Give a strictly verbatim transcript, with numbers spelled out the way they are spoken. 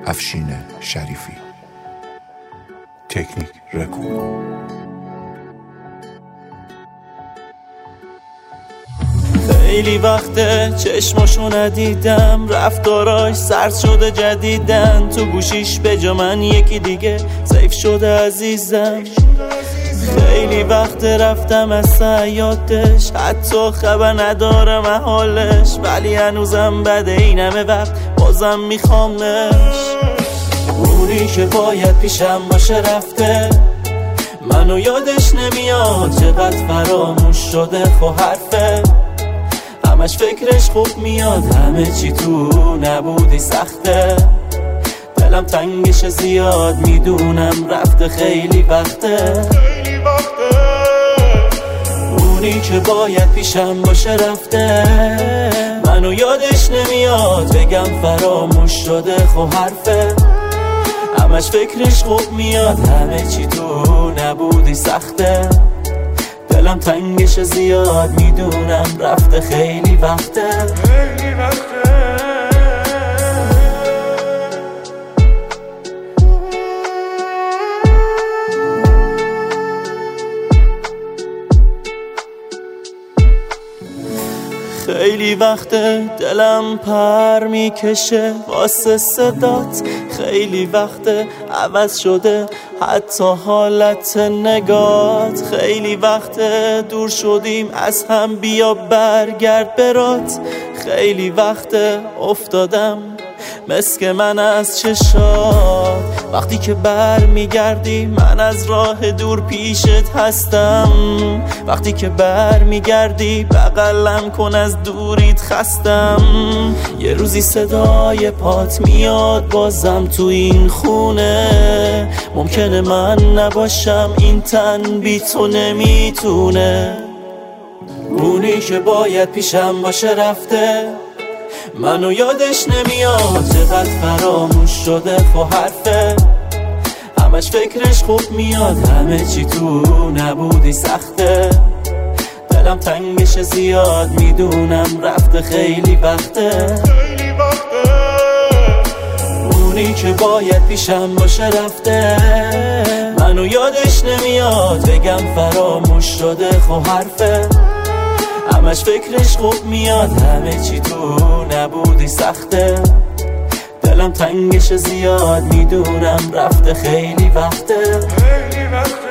افشین شریفی. تکنیک رکورد. خیلی وقته چشماشو ندیدم، رفتاراش سرد شده جدیدن، تو گوشیش به جا من یکی دیگه سیف شده عزیزم. خیلی وقت رفتم از سیادش، حتی خبر ندارم حالش، ولی هنوزم بعد این همه وقت بازم میخوامش. اونی که باید پیشم باشه رفته، منو یادش نمیاد، چقدر فراموش شده خو حرفه، همش فکرش خوب میاد، همه چی تو نبودی سخته، دلم تنگش زیاد، میدونم رفته خیلی وقته. اونی که باید پیشم باشه رفته، منو یادش نمیاد، بگم فراموش شده خو حرفه، همش فکرش خوب میاد، همه چی تو نبودی سخته، دلم تنگش زیاد، میدونم رفته خیلی وقته خیلی وقته. خیلی وقته دلم پر میکشه واسه صدات، خیلی وقته عوض شده حتی حالت نگات، خیلی وقته دور شدیم از هم، بیا برگرد برات، خیلی وقته افتادم مسک من از چشات، وقتی که بر میگردی من از راه دور پیشت هستم، وقتی که بر میگردی بغلم کن از دوریت خستم، یه روزی صدای پات میاد بازم تو این خونه، ممکنه من نباشم این تن بی تو نمیتونه. اونی که باید پیشم باشه رفته، منو یادش نمیاد، چقدر فراموش شده خو حرفه، همش فکرش خوب میاد، همه چی تو نبودی سخته، دلم تنگش زیاد، میدونم رفته خیلی وقته خیلی وقته. اونی که باید پیشم باشه رفته، منو یادش نمیاد، بگم فراموش شده خو حرفه، همش فکرش خوب میاد، همه چی تو نبودی سخته، دلم تنگش زیاد، میدونم رفته خیلی وقته خیلی وقته.